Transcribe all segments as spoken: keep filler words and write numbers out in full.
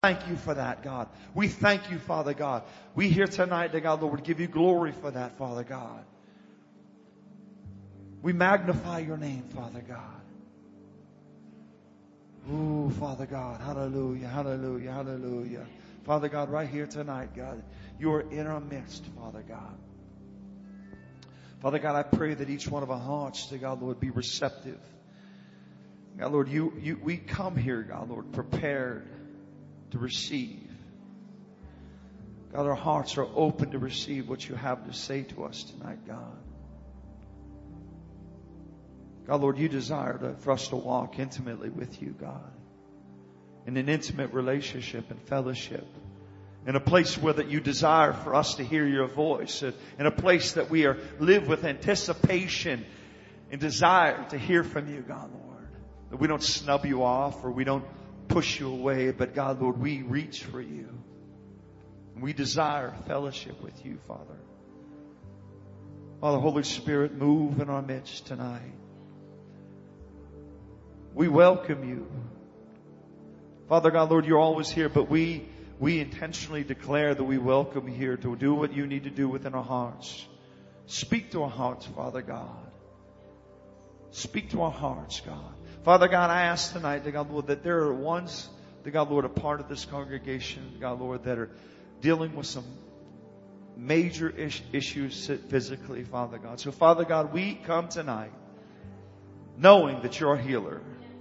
Thank you for that, God. We thank you, Father God. We here tonight, dear God, Lord, give you glory for that, Father God. We magnify your name, Father God. Ooh, Father God. Hallelujah, hallelujah, hallelujah. Father God, right here tonight, God, you are in our midst, Father God. Father God, I pray that each one of our hearts, dear God, Lord, be receptive. God, Lord, you, you, we come here, God, Lord, prepared to receive. God, our hearts are open to receive what you have to say to us tonight, God. God, Lord, you desire to, for us to walk intimately with you, God. In an intimate relationship and fellowship. In a place where that you desire for us to hear your voice. In a place that we are live with anticipation and desire to hear from you, God, Lord. That we don't snub you off or we don't push you away, but God, Lord, we reach for you. We desire fellowship with you, Father. Father, Holy Spirit, move in our midst tonight. We welcome you. Father God, Lord, you're always here, but we, we intentionally declare that we welcome you here to do what you need to do within our hearts. Speak to our hearts, Father God. Speak to our hearts, God. Father God, I ask tonight, dear God, Lord, that there are ones, dear God, Lord, a part of this congregation, God, Lord, that are dealing with some major is- issues physically, Father God. So, Father God, we come tonight knowing that you're a healer.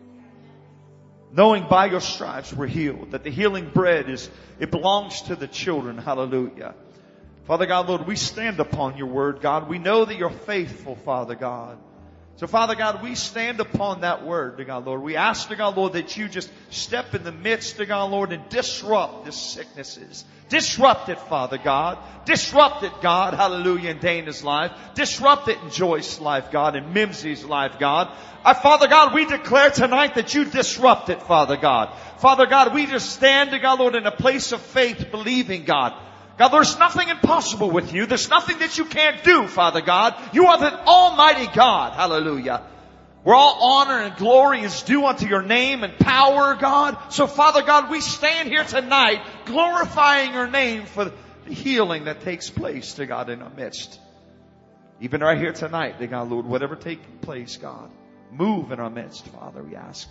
Knowing by your stripes we're healed. That the healing bread is, it belongs to the children. Hallelujah. Father God, Lord, we stand upon your word, God. We know that you're faithful, Father God. So, Father God, we stand upon that word, dear God, Lord. We ask, dear God, Lord, that you just step in the midst, dear God, Lord, and disrupt the sicknesses. Disrupt it, Father God. Disrupt it, God. Hallelujah, in Dana's life. Disrupt it in Joyce's life, God, in Mimsy's life, God. Uh, Father God, we declare tonight that you disrupt it, Father God. Father God, we just stand, dear God, Lord, in a place of faith, believing, God. God, there's nothing impossible with you. There's nothing that you can't do, Father God. You are the Almighty God. Hallelujah. Where all honor and glory is due unto your name and power, God. So, Father God, we stand here tonight glorifying your name for the healing that takes place, dear God, in our midst. Even right here tonight, dear God, Lord, whatever takes place, God, move in our midst, Father, we ask.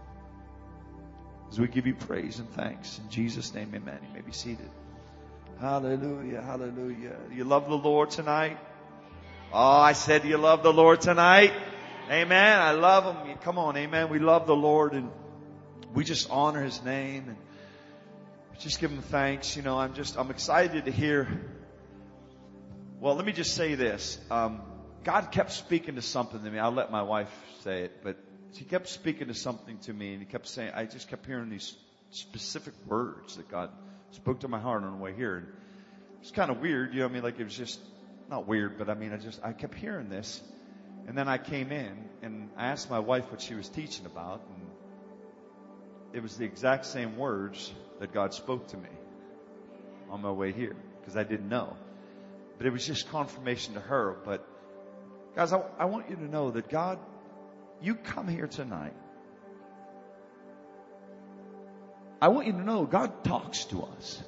As we give you praise and thanks. In Jesus' name, amen. You may be seated. Hallelujah, hallelujah. You love the Lord tonight? Oh, I said you love the Lord tonight? Amen. I love Him. Come on, amen. We love the Lord and we just honor His name and just give Him thanks. You know, I'm just, I'm excited to hear. Well, let me just say this. Um, God kept speaking to something to me. I'll let my wife say it, but she kept speaking to something to me and He kept saying, I just kept hearing these specific words that God spoke to my heart on the way here. And it's kind of weird, you know what I mean? Like it was just, not weird, but I mean, I just, I kept hearing this. And then I came in and I asked my wife what she was teaching about. And it was the exact same words that God spoke to me on my way here because I didn't know. But it was just confirmation to her. But guys, I, I want you to know that God, you come here tonight. I want you to know God talks to us.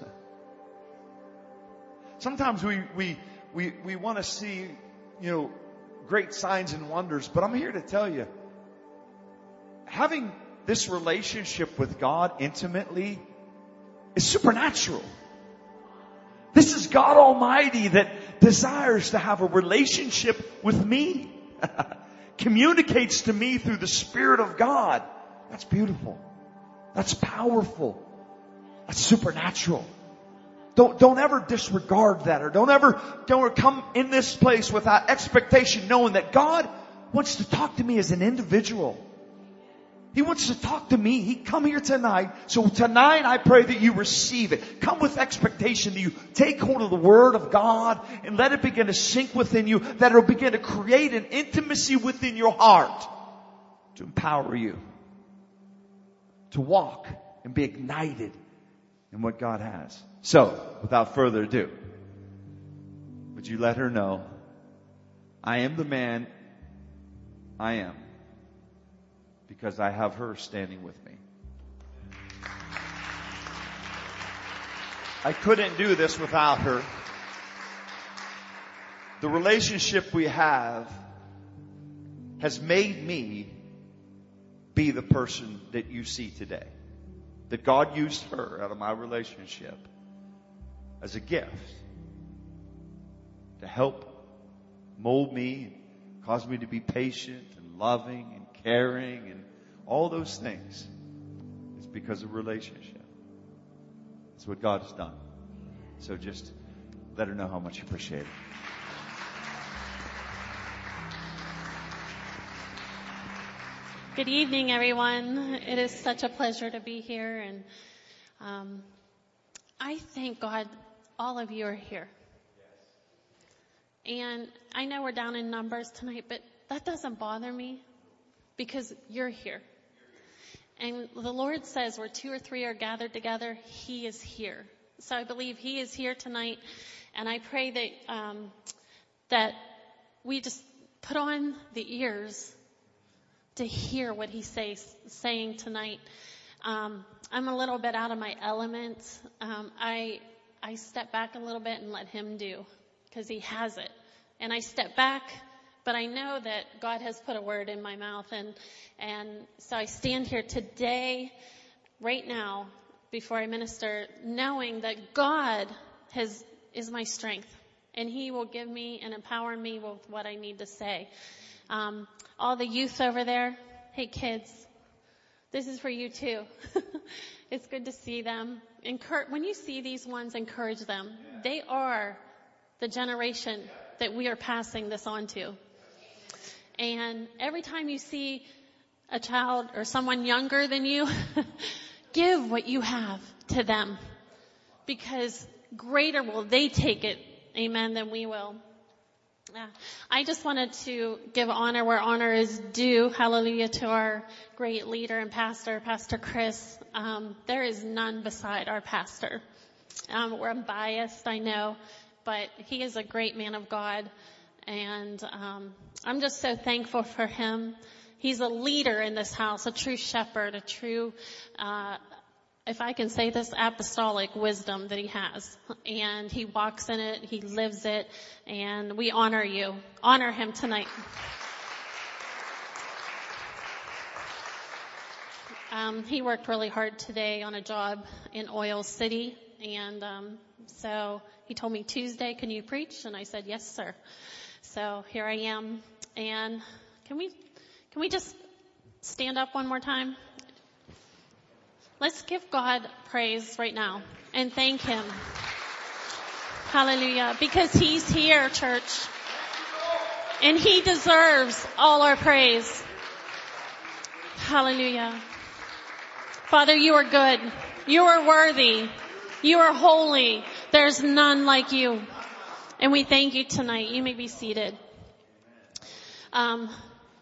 Sometimes we, we, we, we want to see, you know, great signs and wonders, but I'm here to tell you, having this relationship with God intimately is supernatural. This is God Almighty that desires to have a relationship with me. Communicates to me through the Spirit of God. That's beautiful. That's powerful. That's supernatural. Don't, don't ever disregard that or don't ever, don't ever come in this place without expectation knowing that God wants to talk to me as an individual. He wants to talk to me. He come here tonight. So tonight I pray that you receive it. Come with expectation that you take hold of the Word of God and let it begin to sink within you. That it will begin to create an intimacy within your heart to empower you. To walk and be ignited in what God has. So, without further ado, would you let her know, I am the man I am because I have her standing with me. I couldn't do this without her. The relationship we have has made me be the person that you see today. That God used her out of my relationship as a gift to help mold me, cause me to be patient and loving and caring and all those things. It's because of relationship. It's what God has done. So just let her know how much you appreciate it. Good evening, everyone. It is such a pleasure to be here, and um, I thank God all of you are here. And I know we're down in numbers tonight, but that doesn't bother me because you're here. And the Lord says where two or three are gathered together, He is here. So I believe He is here tonight, and I pray that um, that we just put on the ears to hear what He's say, saying tonight. Um, I'm a little bit out of my element. Um, I I step back a little bit and let Him do, because He has it. And I step back, but I know that God has put a word in my mouth, and and so I stand here today, right now, before I minister, knowing that God has is my strength, and He will give me and empower me with what I need to say. Um, all the youth over there, hey kids, this is for you too. It's good to see them. Encourage, when you see these ones, encourage them. They are the generation that we are passing this on to. And every time you see a child or someone younger than you, give what you have to them, because greater will they take it, amen, than we will. Yeah. I just wanted to give honor where honor is due. Hallelujah to our great leader and pastor, Pastor Chris. Um, there is none beside our pastor. Um, we're biased, I know, but he is a great man of God. And um, I'm just so thankful for him. He's a leader in this house, a true shepherd, a true, uh, if I can say this, apostolic wisdom that he has. And he walks in it, he lives it, and we honor you. Honor him tonight. Um, he worked really hard today on a job in Oil City, and um, so he told me, Tuesday, can you preach? And I said, yes, sir. So here I am. And can we, can we just stand up one more time? Let's give God praise right now and thank Him. Hallelujah. Because He's here, church. And He deserves all our praise. Hallelujah. Father, you are good. You are worthy. You are holy. There's none like you. And we thank you tonight. You may be seated. Um,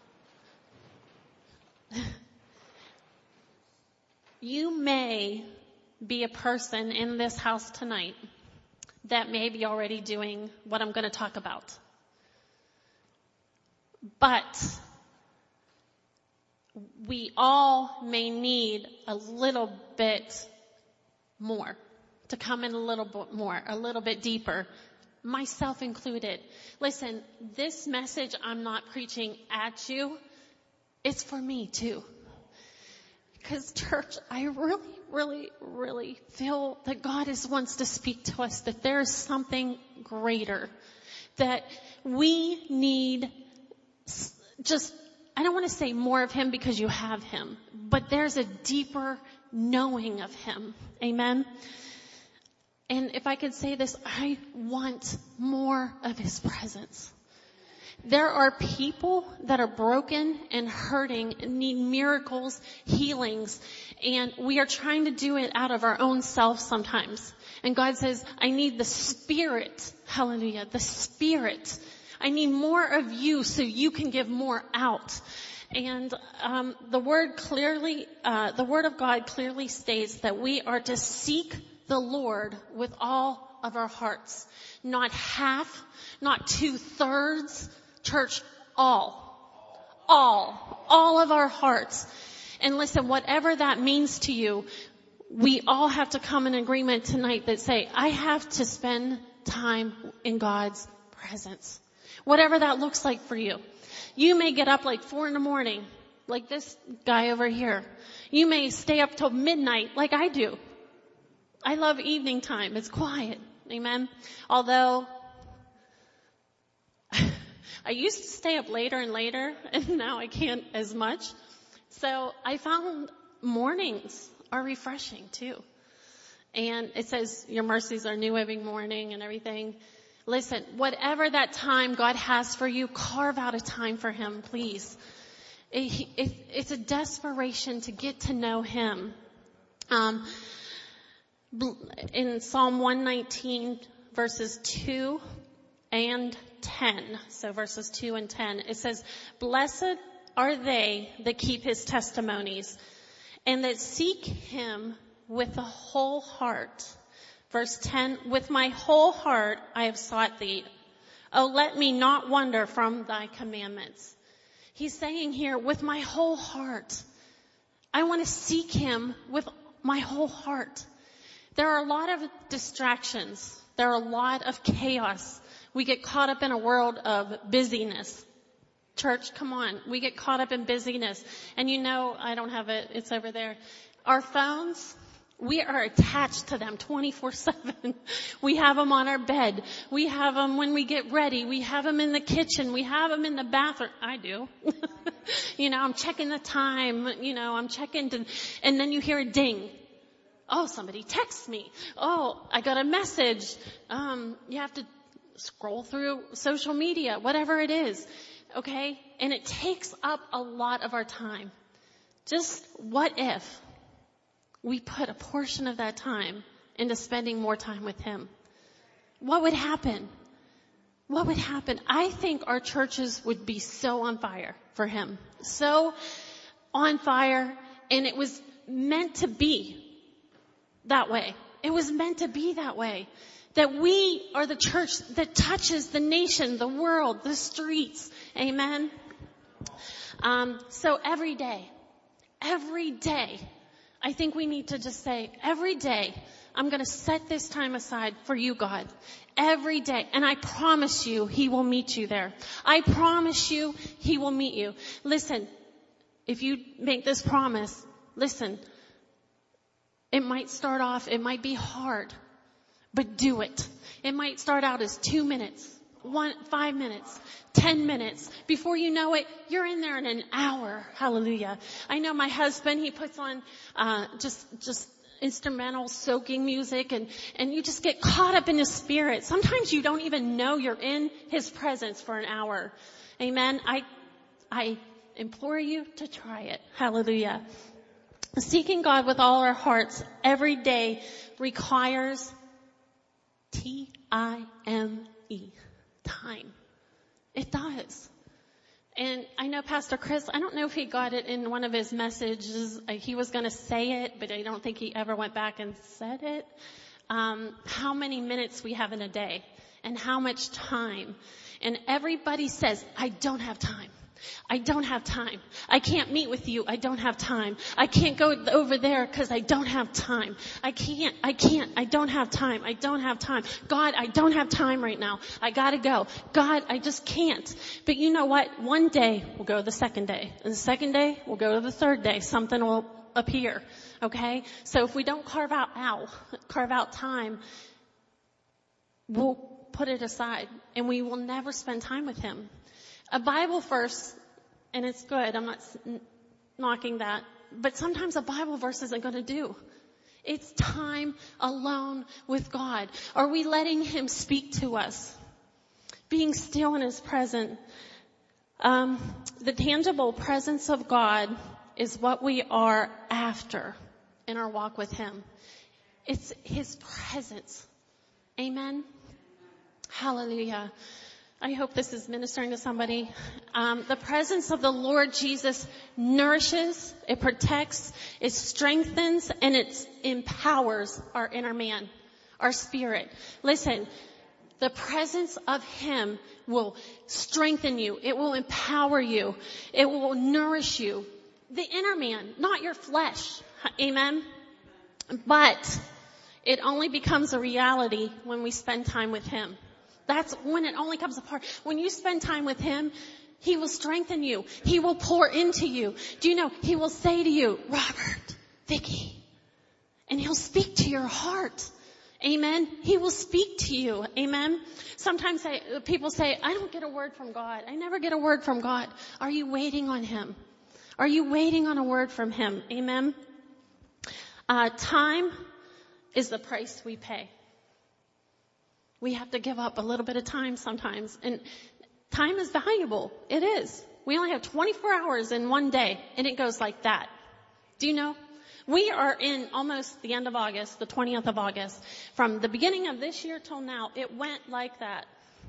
you may be a person in this house tonight that may be already doing what I'm going to talk about. But we all may need a little bit more, to come in a little bit more, a little bit deeper, myself included. Listen, this message I'm not preaching at you, it's for me too. Because church, I really, really, really feel that God is wants to speak to us, that there is something greater, that we need just, I don't want to say more of Him because you have Him, but there's a deeper knowing of Him. Amen. And if I could say this, I want more of His presence. There are people that are broken and hurting and need miracles, healings, and we are trying to do it out of our own self sometimes. And God says, I need the Spirit. Hallelujah. The Spirit. I need more of you so you can give more out. And um, the word clearly, uh, the Word of God clearly states that we are to seek the Lord with all of our hearts. Not half, not two-thirds. Church, all. All. All of our hearts. And listen, whatever that means to you, we all have to come in agreement tonight that say, I have to spend time in God's presence. Whatever that looks like for you. You may get up like four in the morning, like this guy over here. You may stay up till midnight like I do. I love evening time. It's quiet. Amen. Although I used to stay up later and later, and now I can't as much. So I found mornings are refreshing too. And it says your mercies are new every morning and everything. Listen, whatever that time God has for you, carve out a time for Him, please. It, it, it's a desperation to get to know Him. Um, in Psalm one nineteen, verses two and ten, so verses two and ten, it says, blessed are they that keep His testimonies and that seek Him with a whole heart. Verse ten, with my whole heart I have sought thee. Oh, let me not wander from thy commandments. He's saying here, with my whole heart, I want to seek Him with my whole heart. There are a lot of distractions. There are a lot of chaos. We get caught up in a world of busyness. Church, come on. We get caught up in busyness. And you know, I don't have it. It's over there. Our phones, we are attached to them twenty-four seven. We have them on our bed. We have them when we get ready. We have them in the kitchen. We have them in the bathroom. I do. You know, I'm checking the time. You know, I'm checking to, and then you hear a ding. Oh, somebody texts me. Oh, I got a message. Um, you have to scroll through social media, whatever it is. Okay? And it takes up a lot of our time. Just what if we put a portion of that time into spending more time with Him? What would happen? What would happen? I think our churches would be so on fire for Him. So on fire. And it was meant to be that way. It was meant to be that way. That we are the church that touches the nation, the world, the streets. Amen. Um, so every day, every day, I think we need to just say, every day, I'm going to set this time aside for you, God. Every day. And I promise you, He will meet you there. I promise you, He will meet you. Listen, if you make this promise, listen, it might start off, it might be hard, but do it. It might start out as two minutes, one, five minutes, ten minutes. Before you know it, you're in there in an hour. Hallelujah. I know my husband, he puts on, uh, just, just instrumental soaking music and, and you just get caught up in His Spirit. Sometimes you don't even know you're in His presence for an hour. Amen. I, I implore you to try it. Hallelujah. Seeking God with all our hearts every day requires T I M E, time. It does. And I know Pastor Chris, I don't know if he got it in one of his messages. He was going to say it, but I don't think he ever went back and said it. Um, how many minutes we have in a day and how much time. And everybody says, I don't have time. I don't have time. I can't meet with you. I don't have time. I can't go over there because I don't have time. I can't, I can't, I don't have time. I don't have time. God, I don't have time right now. I gotta go. God, I just can't. But you know what? One day we'll go to the second day. And the second day we'll go to the third day. Something will appear. Okay? So if we don't carve out, ow, carve out time, we'll put it aside and we will never spend time with Him. A Bible verse, and it's good, I'm not knocking that, but sometimes a Bible verse isn't going to do. It's time alone with God. Are we letting Him speak to us? Being still in His presence. Um, the tangible presence of God is what we are after in our walk with Him. It's His presence. Amen. Hallelujah. I hope this is ministering to somebody. Um, the presence of the Lord Jesus nourishes, it protects, it strengthens, and it empowers our inner man, our spirit. Listen, the presence of Him will strengthen you. It will empower you. It will nourish you. The inner man, not your flesh. Amen. But it only becomes a reality when we spend time with Him. That's when it only comes apart. When you spend time with Him, He will strengthen you. He will pour into you. Do you know, He will say to you, Robert, Vicki, and He'll speak to your heart. Amen. He will speak to you. Amen. Sometimes I, people say, I don't get a word from God. I never get a word from God. Are you waiting on Him? Are you waiting on a word from Him? Amen. Uh, time is the price we pay. We have to give up a little bit of time sometimes. And time is valuable. It is. We only have twenty-four hours in one day, and it goes like that. Do you know? We are in almost the end of August, the twentieth of August. From the beginning of this year till now, it went like that.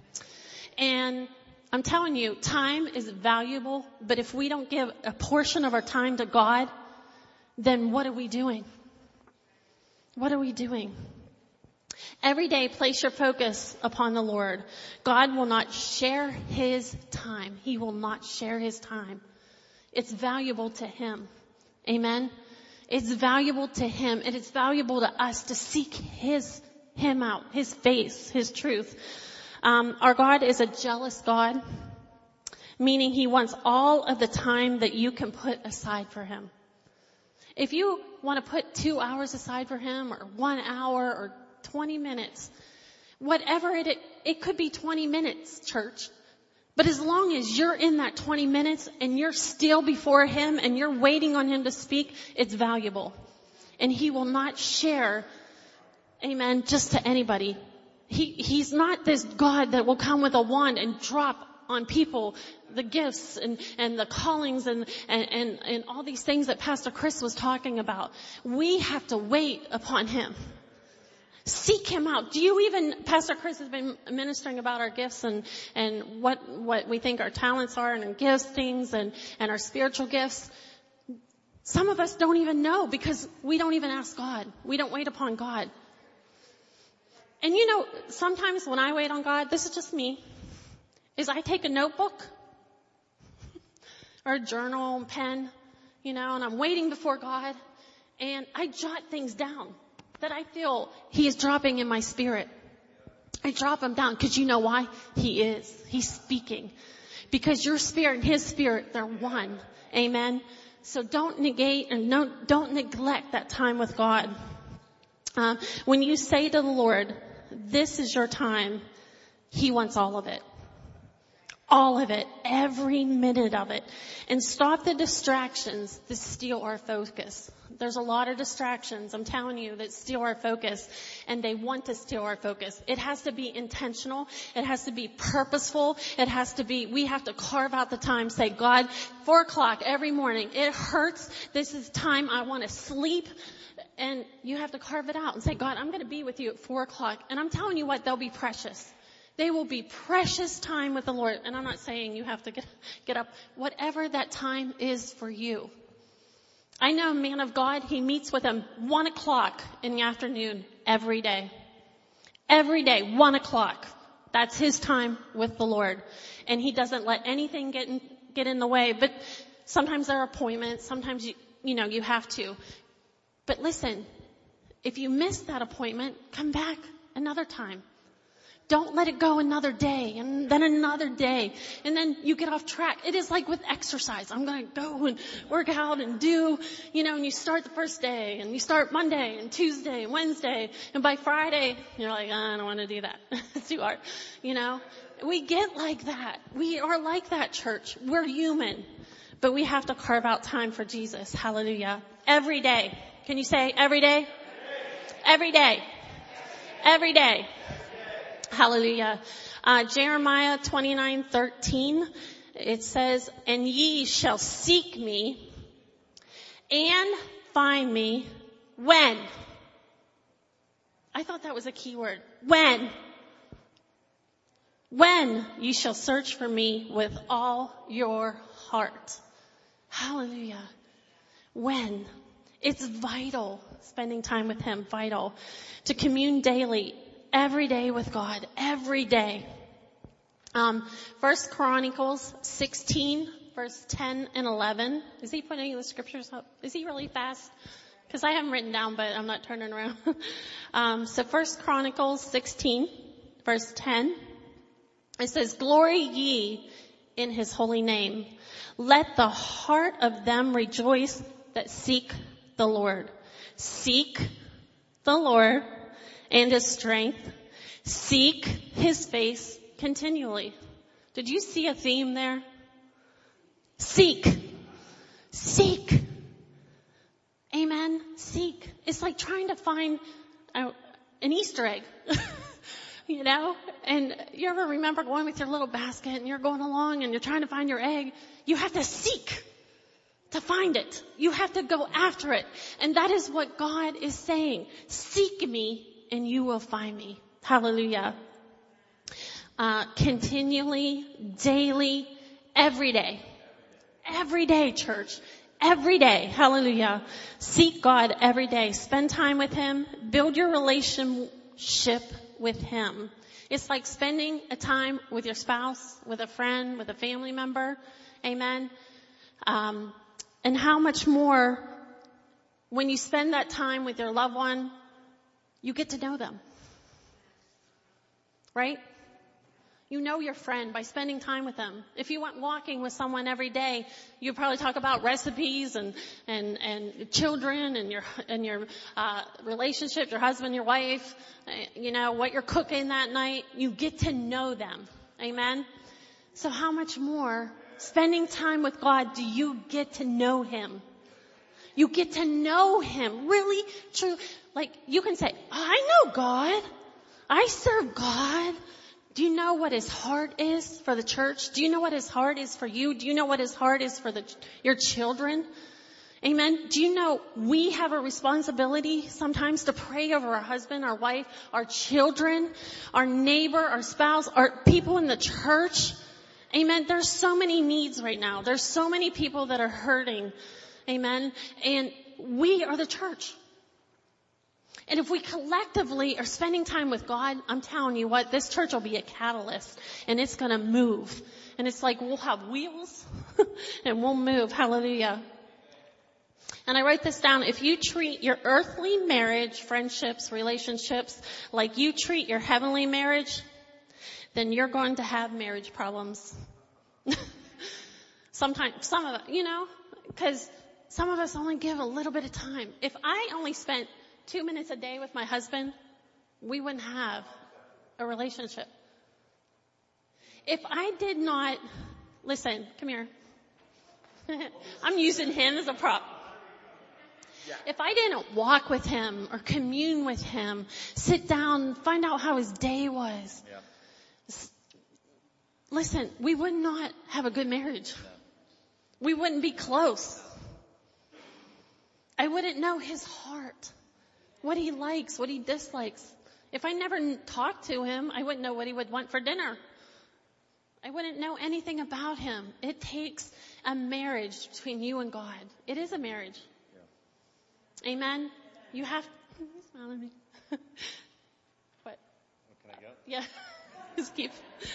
And I'm telling you, time is valuable, but if we don't give a portion of our time to God, then what are we doing? What are we doing? Every day, place your focus upon the Lord. God will not share His time. He will not share His time. It's valuable to Him. Amen. It's valuable to Him. And it's valuable to us to seek His, Him out, His face, His truth. Um, our God is a jealous God, meaning He wants all of the time that you can put aside for Him. If you want to put two hours aside for Him, or one hour, or twenty minutes, whatever it, it, it could be twenty minutes, church. But as long as you're in that twenty minutes and you're still before Him and you're waiting on Him to speak, it's valuable. And He will not share, amen, just to anybody. He, He's not this God that will come with a wand and drop on people the gifts and, and the callings and, and, and, and all these things that Pastor Chris was talking about. We have to wait upon Him. Seek Him out. Do you even, Pastor Chris has been ministering about our gifts and, and what, what we think our talents are and our gifts things and, and our spiritual gifts. Some of us don't even know because we don't even ask God. We don't wait upon God. And you know, sometimes when I wait on God, this is just me, is I take a notebook or a journal and pen, you know, and I'm waiting before God and I jot things down that I feel He is dropping in my spirit. I drop them down because you know why? He is. He's speaking. Because your spirit and His spirit, they're one. Amen. So don't negate and no, don't neglect that time with God. Um, when you say to the Lord, this is your time, He wants all of it. All of it. Every minute of it. And stop the distractions that steal our focus. There's a lot of distractions, I'm telling you, that steal our focus. And they want to steal our focus. It has to be intentional. It has to be purposeful. It has to be, we have to carve out the time. Say, God, four o'clock every morning. It hurts. This is time I want to sleep. And you have to carve it out and say, God, I'm going to be with you at four o'clock. And I'm telling you what, they'll be precious. They will be precious time with the Lord. And I'm not saying you have to get, get up. Whatever that time is for you. I know a man of God, he meets with him one o'clock in the afternoon every day. Every day, one o'clock. That's his time with the Lord. And he doesn't let anything get in, get in the way. But sometimes there are appointments. Sometimes, you, you know, you have to. But listen, if you miss that appointment, come back another time. Don't let it go another day and then another day. And then you get off track. It is like with exercise. I'm going to go and work out and do, you know, and you start the first day and you start Monday and Tuesday and Wednesday. And by Friday, you're like, oh, I don't want to do that. It's too hard. You know, we get like that. We are like that, church. We're human, but we have to carve out time for Jesus. Hallelujah. Every day. Can you say every day? Every day. Every day. Hallelujah. Uh, Jeremiah twenty-nine thirteen, it says, and ye shall seek me and find me when? I thought that was a key word. When? When ye shall search for me with all your heart. Hallelujah. When? It's vital, spending time with Him, vital. To commune daily. Every day with God. Every day. Um, First Chronicles sixteen, verse ten and eleven. Is he putting the scriptures up? Is he really fast? Because I haven't written down, but I'm not turning around. um, so First Chronicles sixteen, verse ten. It says, "Glory ye in his holy name. Let the heart of them rejoice that seek the Lord." Seek the Lord and his strength. Seek his face continually. Did you see a theme there? Seek. Seek. Amen. Seek. It's like trying to find a, an Easter egg. You know? And you ever remember going with your little basket and you're going along and you're trying to find your egg? You have to seek to find it. You have to go after it. And that is what God is saying. Seek me and you will find me. Hallelujah. Uh, continually, daily, every day. Every day, church. Every day. Hallelujah. Seek God every day. Spend time with him. Build your relationship with him. It's like spending a time with your spouse, with a friend, with a family member. Amen. Um, and how much more when you spend that time with your loved one, you get to know them. Right? You know your friend by spending time with them. If you went walking with someone every day, you'd probably talk about recipes and and and children and your and your uh relationship, your husband, your wife, you know, what you're cooking that night. You get to know them. Amen. So how much more spending time with God do you get to know him? You get to know him. Really, true. Like you can say, I know God. I serve God. Do you know what his heart is for the church? Do you know what his heart is for you? Do you know what his heart is for the, your children? Amen. Do you know we have a responsibility sometimes to pray over our husband, our wife, our children, our neighbor, our spouse, our people in the church? Amen. There's so many needs right now. There's so many people that are hurting. Amen. And we are the church. And if we collectively are spending time with God, I'm telling you what, this church will be a catalyst and it's going to move. And it's like we'll have wheels and we'll move. Hallelujah. And I wrote this down. If you treat your earthly marriage, friendships, relationships like you treat your heavenly marriage, then you're going to have marriage problems. Sometimes, some of it, you know, because some of us only give a little bit of time. If I only spent two minutes a day with my husband, we wouldn't have a relationship. If I did not, listen, come here. I'm using him as a prop. If I didn't walk with him or commune with him, sit down, find out how his day was. Yeah. Listen, we would not have a good marriage. No. We wouldn't be close. I wouldn't know his heart. What he likes, what he dislikes. If I never talked to him, I wouldn't know what he would want for dinner. I wouldn't know anything about him. It takes a marriage between you and God. It is a marriage. Yeah. Amen. You have to smile at me. What? Can I go? Yeah. Just keep.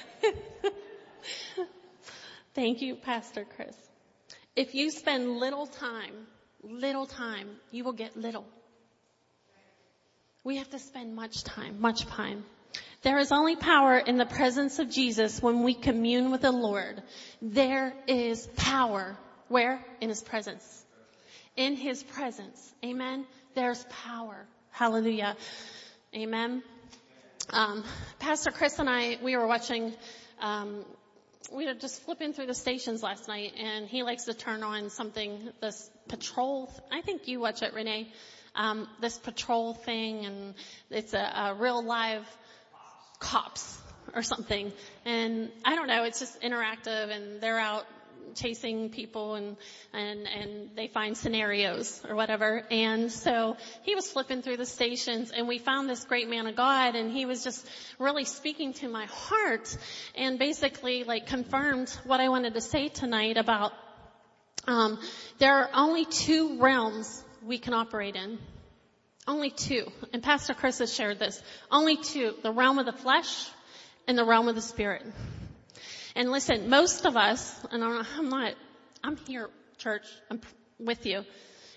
Thank you, Pastor Chris. If you spend little time, little time, you will get little. We have to spend much time, much time. There is only power in the presence of Jesus when we commune with the Lord. There is power. Where? In his presence. In his presence. Amen. There's power. Hallelujah. Amen. Um, Pastor Chris and I, we were watching, um, we were just flipping through the stations last night, and he likes to turn on something, this patrol. I think you watch it, Renee. Um, this patrol thing, and it's a, a real live cops or something. And I don't know, it's just interactive, and they're out chasing people, and, and, and they find scenarios or whatever. And so he was flipping through the stations, and we found this great man of God, and he was just really speaking to my heart and basically like confirmed what I wanted to say tonight about, um, there are only two realms we can operate in. Only two. And Pastor Chris has shared this. Only two. The realm of the flesh and the realm of the spirit. And listen, most of us, and I'm not, I'm here, church, I'm with you.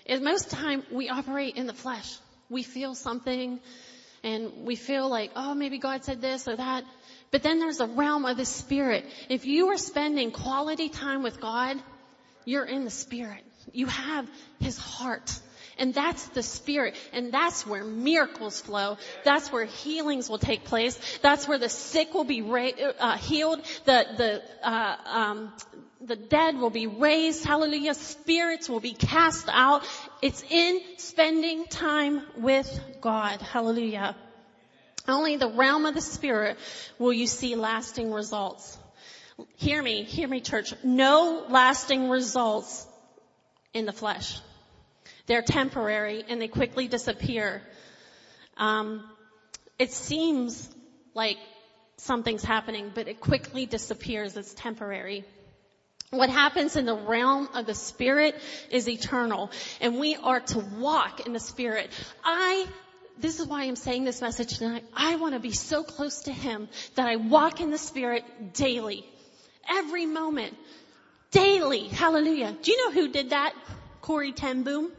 is most of the time we operate in the flesh. We feel something and we feel like, oh, maybe God said this or that. But then there's a realm of the Spirit. If you are spending quality time with God, you're in the Spirit. You have His heart. And that's the Spirit. And that's where miracles flow. That's where healings will take place. That's where the sick will be ra- uh, healed. The, the, uh, um, the dead will be raised. Hallelujah. Spirits will be cast out. It's in spending time with God. Hallelujah. Only the realm of the Spirit will you see lasting results. Hear me, hear me, church. No lasting results in the flesh. They're temporary and they quickly disappear. Um, it seems like something's happening, but it quickly disappears. It's temporary. What happens in the realm of the Spirit is eternal, and we are to walk in the Spirit. I, this is why I'm saying this message tonight. I want to be so close to Him that I walk in the Spirit daily. Every moment. Daily. Hallelujah. Do you know who did that? Corrie ten Boom.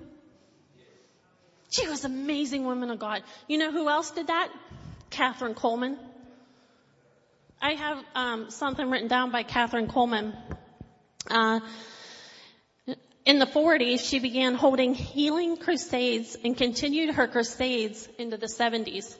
She was an amazing woman of God. You know who else did that? Catherine Coleman. I have um, something written down by Catherine Coleman. Uh, in the forties, she began holding healing crusades and continued her crusades into the seventies.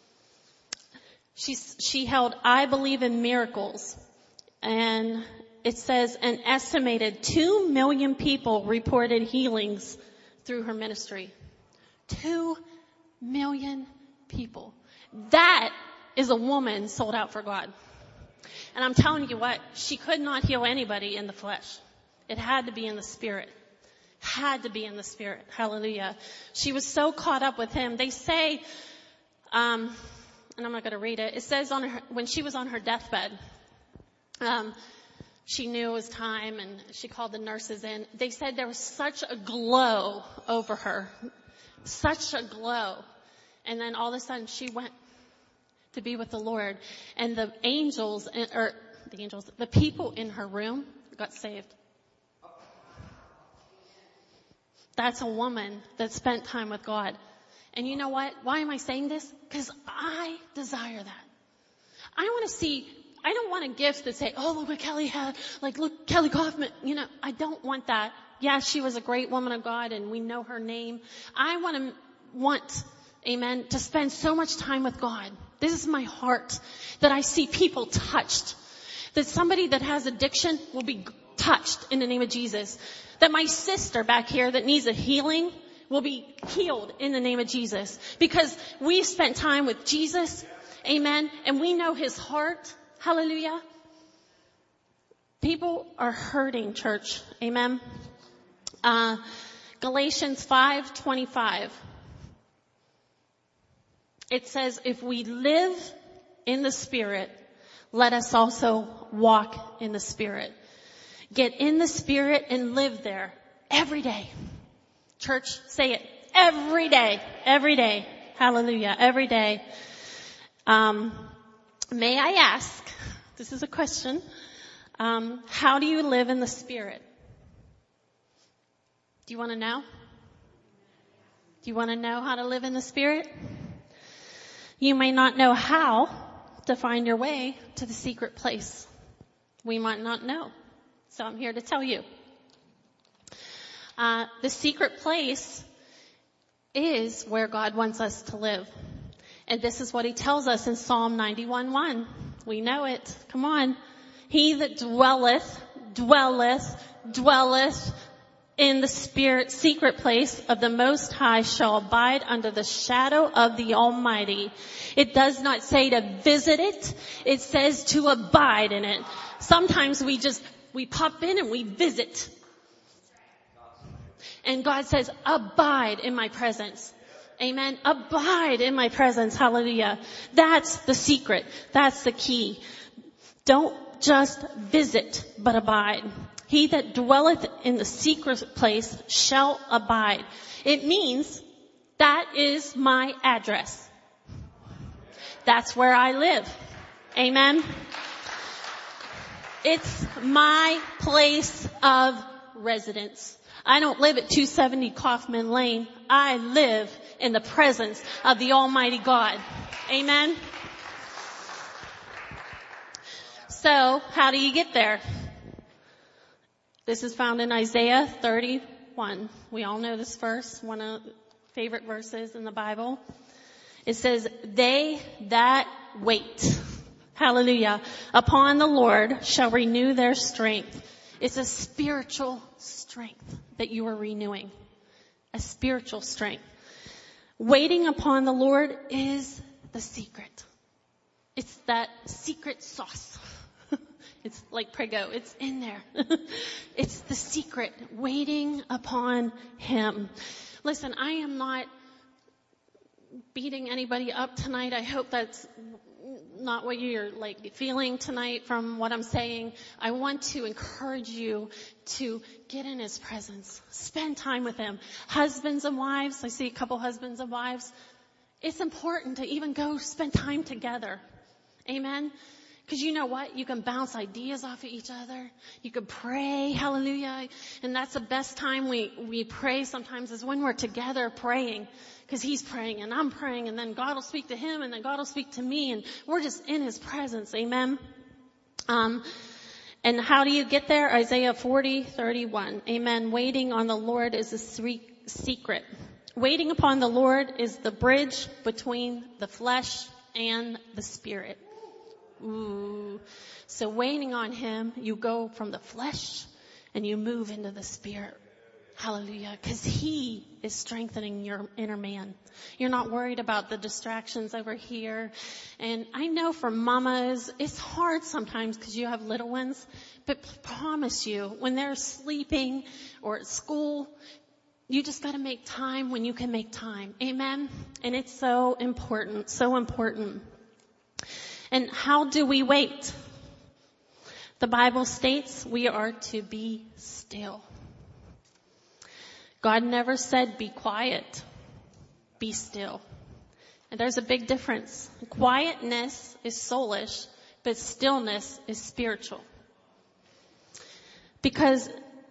She, she held I Believe in Miracles. And it says an estimated two million people reported healings through her ministry. Two million people. That is a woman sold out for God. And I'm telling you what, she could not heal anybody in the flesh. It had to be in the Spirit. Had to be in the Spirit. Hallelujah. She was so caught up with Him. They say, um, and I'm not going to read it. It says on her, when she was on her deathbed, um, she knew it was time and she called the nurses in. They said there was such a glow over her. Such a glow. And then all of a sudden she went to be with the Lord. And the angels, or the angels, the people in her room got saved. That's a woman that spent time with God. And you know what? Why am I saying this? Because I desire that. I want to see, I don't want a gift that say, oh, look what Kelly had. Like, look, Kelly Kaufman. You know, I don't want that. Yeah, she was a great woman of God and we know her name. I want to, want, amen, to spend so much time with God. This is my heart, that I see people touched. That somebody that has addiction will be touched in the name of Jesus. That my sister back here that needs a healing will be healed in the name of Jesus. Because we spent time with Jesus, amen, and we know His heart. Hallelujah. People are hurting, church. Amen. Uh, Galatians five twenty-five. It says, if we live in the Spirit, let us also walk in the Spirit. Get in the Spirit and live there every day. Church, say it. Every day. Every day. Hallelujah. Every day. Um, may I ask, this is a question, um, how do you live in the Spirit? Do you want to know? Do you want to know how to live in the Spirit? You may not know how to find your way to the secret place. We might not know. So I'm here to tell you. Uh, the secret place is where God wants us to live. And this is what He tells us in Psalm ninety-one one. We know it. Come on. He that dwelleth, dwelleth, dwelleth in the Spirit, secret place of the Most High shall abide under the shadow of the Almighty. It does not say to visit it. It says to abide in it. Sometimes we just, we pop in and we visit. And God says, abide in my presence. Amen. Abide in my presence. Hallelujah. That's the secret. That's the key. Don't just visit, but abide. He that dwelleth in the secret place shall abide. It means that is my address. That's where I live. Amen. It's my place of residence. I don't live at two seventy Kaufman Lane. I live in the presence of the Almighty God. Amen. So, how do you get there? This is found in Isaiah thirty-one. We all know this verse, one of the favorite verses in the Bible. It says, they that wait, hallelujah, upon the Lord shall renew their strength. It's a spiritual strength that you are renewing. A spiritual strength. Waiting upon the Lord is the secret. It's that secret sauce. It's like Prego. It's in there. It's the secret. Waiting upon Him. Listen, I am not beating anybody up tonight. I hope that's not what you're like feeling tonight from what I'm saying. I want to encourage you to get in His presence. Spend time with Him. Husbands and wives. I see a couple husbands and wives. It's important to even go spend time together. Amen. Because you know what? You can bounce ideas off of each other. You can pray. Hallelujah. And that's the best time we, we pray sometimes is when we're together praying. Because He's praying and I'm praying and then God will speak to him and then God will speak to me and we're just in His presence. Amen. Um, and how do you get there? Isaiah forty thirty-one. Amen. Waiting on the Lord is a secret. Waiting upon the Lord is the bridge between the flesh and the spirit. Ooh. So waiting on Him, you go from the flesh and you move into the spirit. Hallelujah. Because He is strengthening your inner man. You're not worried about the distractions over here. And I know for mamas, it's hard sometimes because you have little ones. But promise you, when they're sleeping or at school, you just got to make time when you can make time. Amen. And it's so important, so important. And how do we wait? The Bible states we are to be still. God never said be quiet. Be still. And there's a big difference. Quietness is soulish, but stillness is spiritual. Because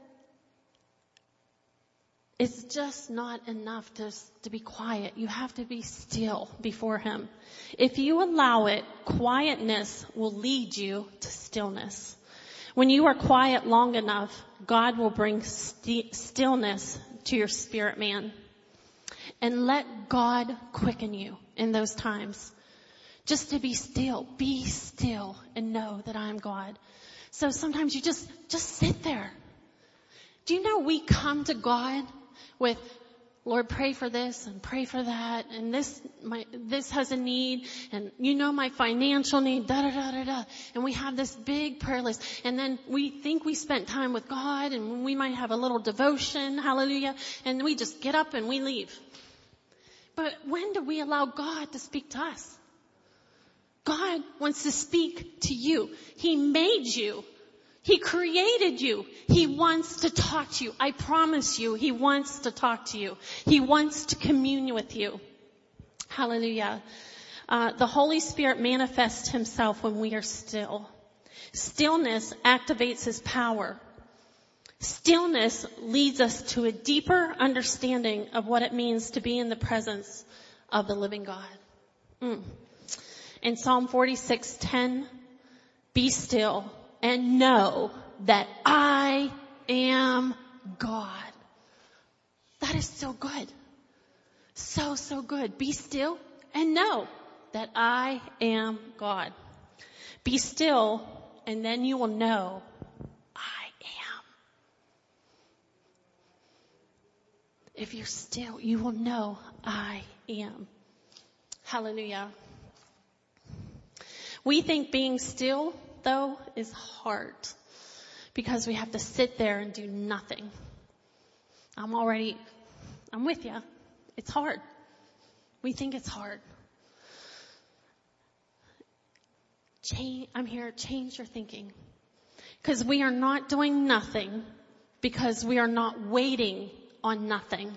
it's just not enough to, to be quiet. You have to be still before Him. If you allow it, quietness will lead you to stillness. When you are quiet long enough, God will bring st- stillness to your spirit man. And let God quicken you in those times. Just to be still. Be still and know that I am God. So sometimes you just, just sit there. Do you know we come to God with, Lord, pray for this and pray for that, and this, my, this has a need, and you know my financial need, da da da da da. And we have this big prayer list, and then we think we spent time with God, and we might have a little devotion, hallelujah, and we just get up and we leave. But when do we allow God to speak to us? God wants to speak to you. He made you. He created you. He wants to talk to you. I promise you, He wants to talk to you. He wants to commune with you. Hallelujah. Uh, the Holy Spirit manifests Himself when we are still. Stillness activates His power. Stillness leads us to a deeper understanding of what it means to be in the presence of the living God. Mm. In Psalm forty-six ten, be still and know that I am God. That is so good. So, so good. Be still and know that I am God. Be still and then you will know I am. If you're still, you will know I am. Hallelujah. We think being still, though, is hard because we have to sit there and do nothing. I'm already, I'm with you. It's hard. We think it's hard. Change, I'm here, change your thinking. Because we are not doing nothing because we are not waiting on nothing.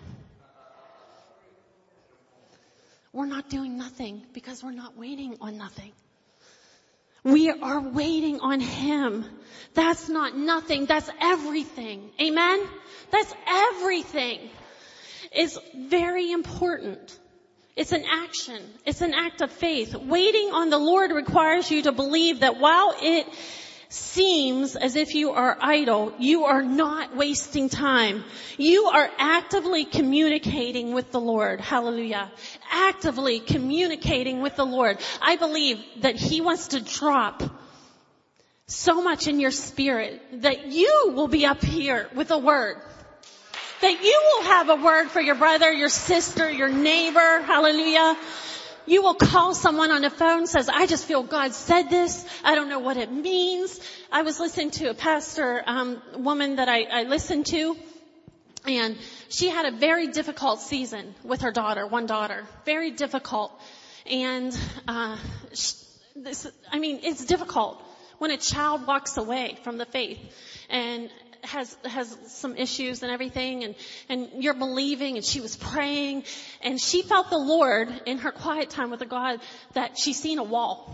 We're not doing nothing because we're not waiting on nothing. We are waiting on Him. That's not nothing. That's everything. Amen? That's everything. It's very important. It's an action. It's an act of faith. Waiting on the Lord requires you to believe that while it seems as if you are idle, you are not wasting time. You are actively communicating with the Lord. Hallelujah. Actively communicating with the Lord. I believe that He wants to drop so much in your spirit that you will be up here with a word. That you will have a word for your brother, your sister, your neighbor. Hallelujah. You will call someone on the phone and says, I just feel God said this. I don't know what it means. I was listening to a pastor, um, woman that I, I listened to, and she had a very difficult season with her daughter, one daughter. Very difficult. And, uh, she, this, I mean, it's difficult when a child walks away from the faith and has has some issues and everything, and and you're believing, and she was praying, and she felt the Lord in her quiet time with the God that she's seen a wall.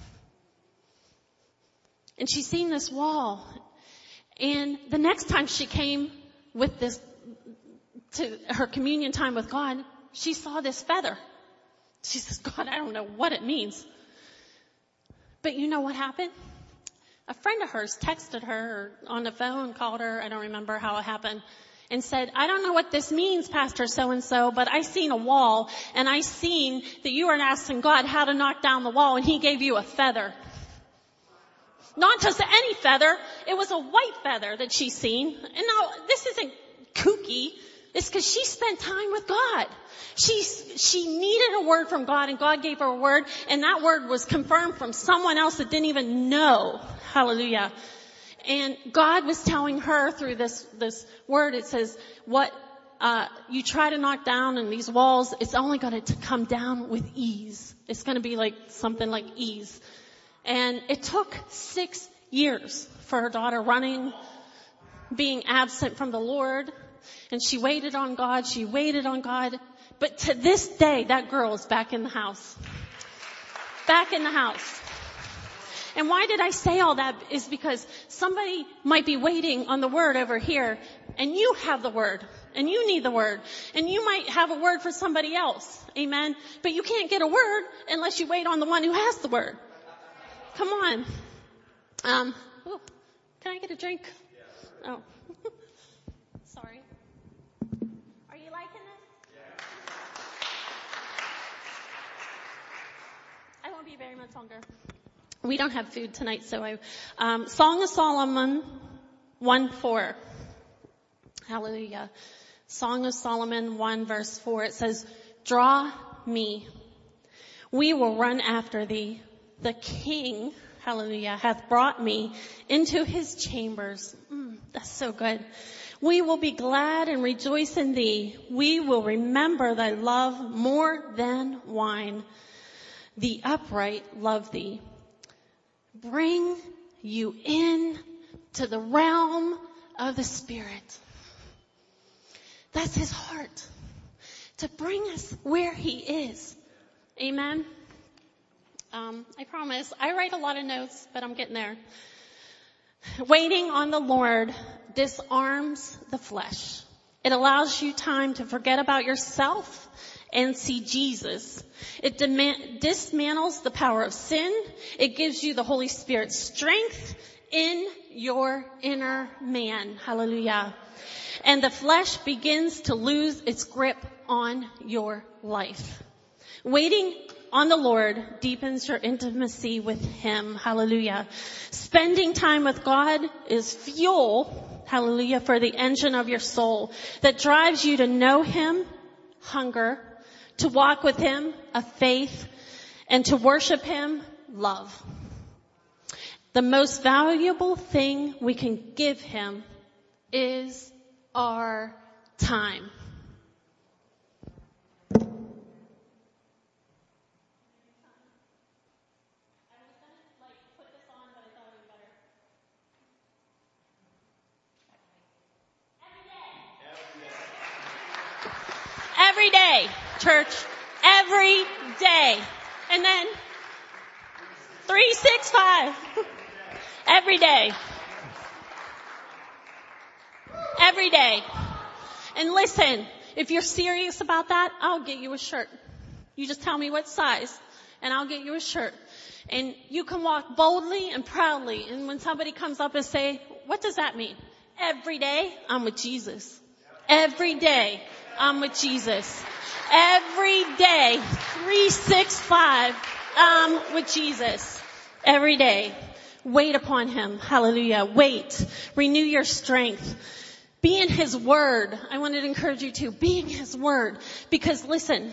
And she's seen this wall. And the next time she came with this to her communion time with God, she saw this feather. She says, God, I don't know what it means. But you know what happened? A friend of hers texted her or on the phone, called her, I don't remember how it happened, and said, I don't know what this means, Pastor so-and-so, but I seen a wall, and I seen that you were asking God how to knock down the wall, and He gave you a feather. Not just any feather, it was a white feather that she's seen. And now, this isn't kooky. It's because she spent time with God. She, she needed a word from God, and God gave her a word, and that word was confirmed from someone else that didn't even know. Hallelujah. And God was telling her through this, this word, it says, what, uh, you try to knock down in these walls, it's only going to come down with ease. It's going to be like something like ease. And it took six years for her daughter running, being absent from the Lord. And she waited on God. She waited on God. But to this day, that girl is back in the house. Back in the house. And why did I say all that is because somebody might be waiting on the word over here, and you have the word, and you need the word, and you might have a word for somebody else. Amen. But you can't get a word unless you wait on the one who has the word. Come on. Um, ooh, can I get a drink? Oh. Sorry. Are you liking this? Yeah. I won't be very much longer. We don't have food tonight, so I, um, Song of Solomon one four. Hallelujah. Song of Solomon one verse four. It says, draw me. We will run after thee. The King, hallelujah, hath brought me into his chambers. Mm, that's so good. We will be glad and rejoice in thee. We will remember thy love more than wine. The upright love thee. Bring you in to the realm of the Spirit. That's his heart. To bring us where he is. Amen. Um, I promise. I write a lot of notes, but I'm getting there. Waiting on the Lord disarms the flesh. It allows you time to forget about yourself and see Jesus. It demand, dismantles the power of sin. It gives you the Holy Spirit's strength in your inner man. Hallelujah. And the flesh begins to lose its grip on your life. Waiting on the Lord deepens your intimacy with him. Hallelujah. Spending time with God is fuel, hallelujah, for the engine of your soul that drives you to know him, hunger, to walk with him, a faith, and to worship him, love. The most valuable thing we can give him is our time. Every day, church, every day. And then three sixty-five. Every day. Every day. And listen, if you're serious about that, I'll get you a shirt. You just tell me what size and I'll get you a shirt. And you can walk boldly and proudly. And when somebody comes up and say, what does that mean? Every day, I'm with Jesus. Every day, I'm with Jesus. Every day, three sixty-five, I'm with Jesus. Every day. Wait upon Him. Hallelujah. Wait. Renew your strength. Be in His Word. I wanted to encourage you to be in His Word. Because listen,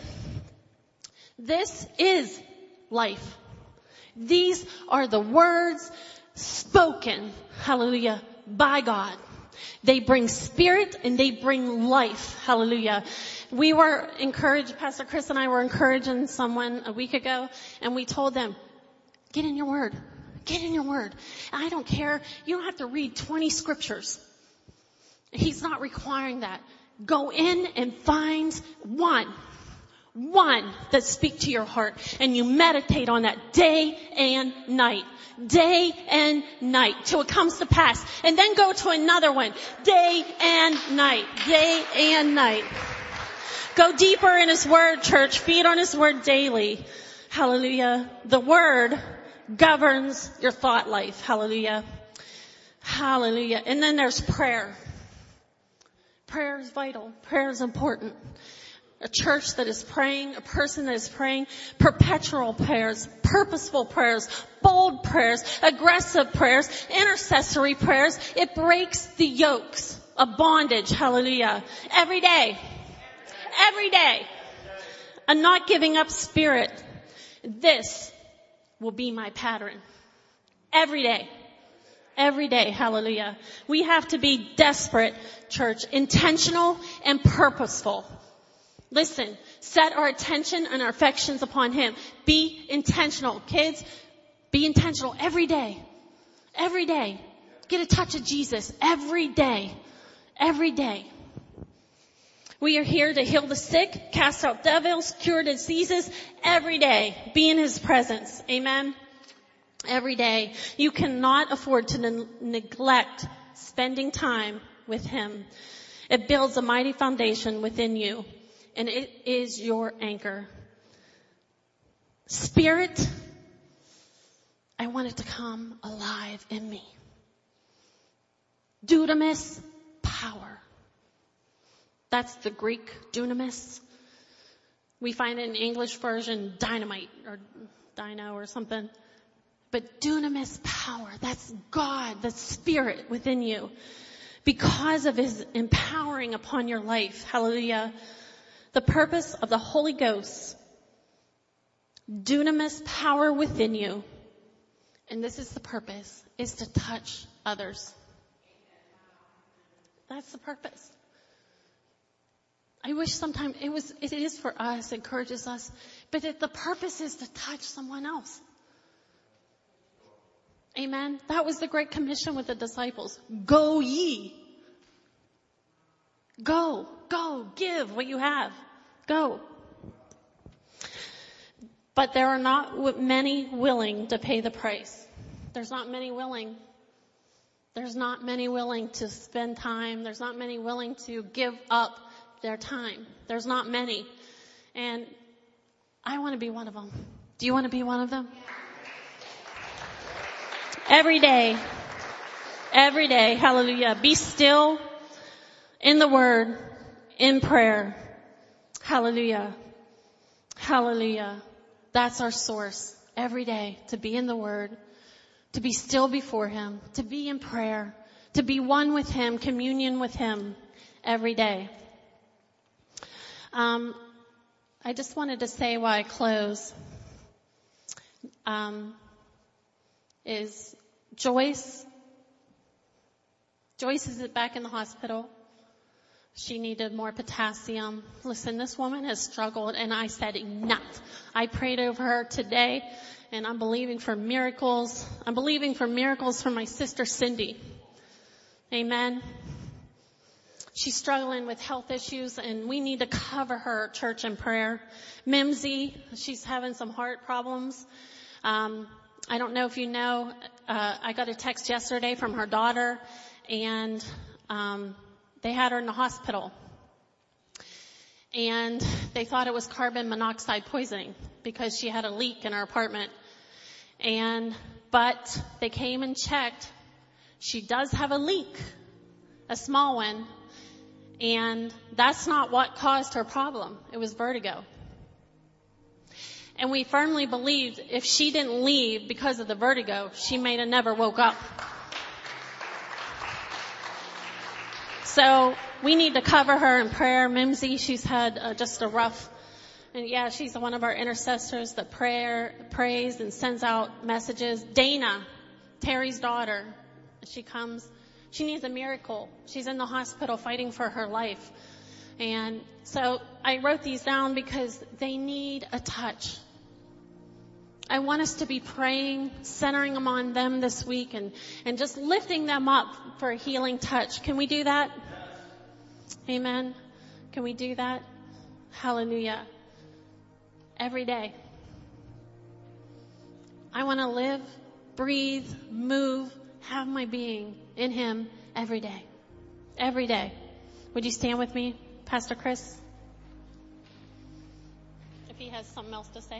this is life. These are the words spoken, hallelujah, by God. They bring spirit and they bring life, hallelujah. We were encouraged, Pastor Chris and I were encouraging someone a week ago, and we told them, get in your Word. Get in your Word. I don't care. You don't have to read twenty scriptures. He's not requiring that. Go in and find one. One that speak to your heart, and you meditate on that day and night. Day and night till it comes to pass. And then go to another one. Day and night. Day and night. Go deeper in His Word, church. Feed on His Word daily. Hallelujah. The Word governs your thought life. Hallelujah. Hallelujah. And then there's prayer. Prayer is vital. Prayer is important. A church that is praying, a person that is praying, perpetual prayers, purposeful prayers, bold prayers, aggressive prayers, intercessory prayers. It breaks the yokes of bondage. Hallelujah. Every day. Every day. A not giving up spirit. This will be my pattern. Every day. Every day. Hallelujah. We have to be desperate, church, intentional and purposeful. Listen, set our attention and our affections upon Him. Be intentional. Kids, be intentional every day. Every day. Get a touch of Jesus every day. Every day. We are here to heal the sick, cast out devils, cure diseases every day. Be in His presence. Amen. Every day. You cannot afford to ne- neglect spending time with Him. It builds a mighty foundation within you. And it is your anchor. Spirit, I want it to come alive in me. Dunamis, power. That's the Greek dunamis. We find it in English version dynamite or dino or something. But dunamis, power. That's God, the Spirit within you. Because of His empowering upon your life. Hallelujah. The purpose of the Holy Ghost, dunamis power within you, and this is the purpose, is to touch others. That's the purpose. I wish sometimes it was, it is for us, encourages us, but it, the purpose is to touch someone else. Amen. That was the Great Commission with the disciples. Go ye. Go, go, give what you have. Go. But there are not many willing to pay the price. There's not many willing. There's not many willing to spend time. There's not many willing to give up their time. There's not many. And I want to be one of them. Do you want to be one of them? Every day. Every day. Hallelujah. Be still in the Word, in prayer. Hallelujah. Hallelujah. That's our source every day, to be in the Word, to be still before Him, to be in prayer, to be one with Him, communion with Him every day. Um, I just wanted to say while I close, um, is Joyce, Joyce is back in the hospital. She needed more potassium. Listen, this woman has struggled, and I said enough. I prayed over her today, and I'm believing for miracles. I'm believing for miracles for my sister Cindy. Amen. She's struggling with health issues, and we need to cover her, church, in prayer. Mimsy, she's having some heart problems. Um, I don't know if you know, uh, I got a text yesterday from her daughter, and um, they had her in the hospital. And they thought it was carbon monoxide poisoning because she had a leak in her apartment. And, but they came and checked. She does have a leak, a small one. And that's not what caused her problem. It was vertigo. And we firmly believed if she didn't leave because of the vertigo, she may have never woke up. So we need to cover her in prayer. Mimsy, she's had uh, just a rough, and yeah, she's one of our intercessors that prayer, prays and sends out messages. Dana, Terry's daughter, she comes. She needs a miracle. She's in the hospital fighting for her life. And so I wrote these down because they need a touch. I want us to be praying, centering them on them this week, and, and just lifting them up for a healing touch. Can we do that? Amen. Can we do that? Hallelujah. Every day. I want to live, breathe, move, have my being in Him every day. Every day. Would you stand with me, Pastor Chris? If he has something else to say.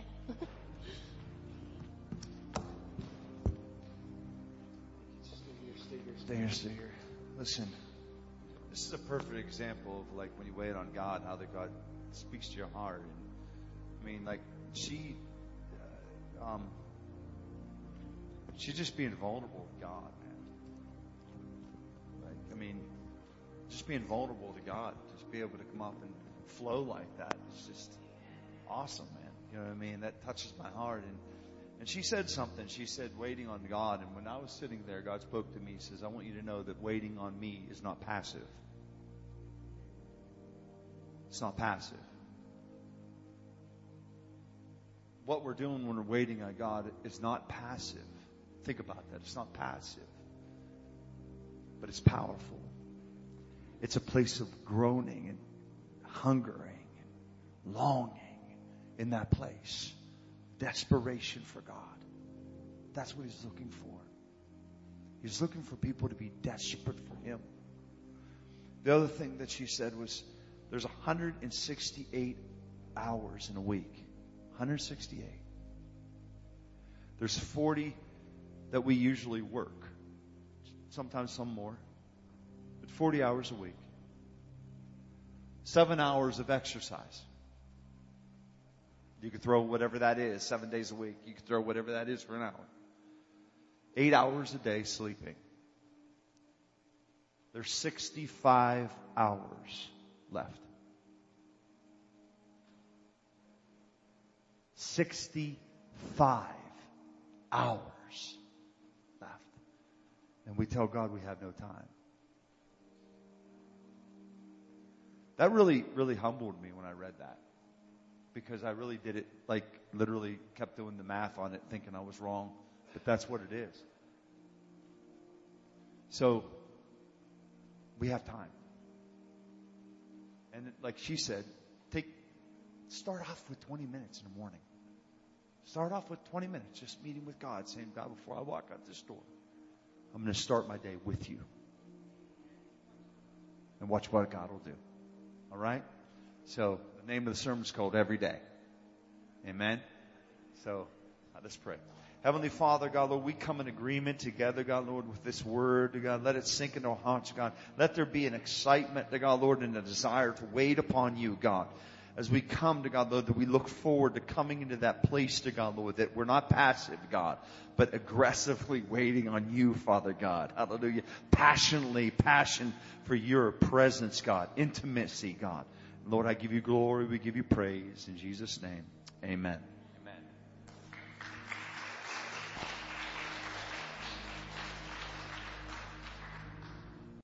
Stay here, stay here. Listen, this is a perfect example of like when you wait on God, how that God speaks to your heart. And, I mean, like she, uh, um, she's just being vulnerable with God, man. Like, I mean, just being vulnerable to God, just be able to come up and flow like that. It's just awesome, man. You know what I mean? That touches my heart. And And she said something. She said, waiting on God. And when I was sitting there, God spoke to me. He says, I want you to know that waiting on me is not passive. It's not passive. What we're doing when we're waiting on God is not passive. Think about that. It's not passive. But it's powerful. It's a place of groaning and hungering and longing in that place. Desperation for God. That's what He's looking for. He's looking for people to be desperate for Him. The other thing that she said was there's one hundred sixty-eight hours in a week. one hundred sixty-eight. There's forty that we usually work. Sometimes some more. But forty hours a week. Seven hours of exercise. You could throw whatever that is, seven days a week. You could throw whatever that is for an hour. Eight hours a day sleeping. There's sixty-five hours left. sixty-five hours left. And we tell God we have no time. That really, really humbled me when I read that. Because I really did it, like, literally kept doing the math on it, thinking I was wrong. But that's what it is. So, we have time. And like she said, take, start off with twenty minutes in the morning. Start off with twenty minutes, just meeting with God, saying, God, before I walk out this door, I'm going to start my day with you. And watch what God will do. All right? So, the name of the sermon is called Every Day. Amen? So, let's pray. Heavenly Father, God, Lord, we come in agreement together, God, Lord, with this word, God. Let it sink into our hearts, God. Let there be an excitement, God, Lord, and a desire to wait upon you, God. As we come to God, Lord, that we look forward to coming into that place to God, Lord, that we're not passive, God, but aggressively waiting on you, Father God. Hallelujah. Passionately, passion for your presence, God. Intimacy, God. Lord, I give you glory. We give you praise. In Jesus' name, amen.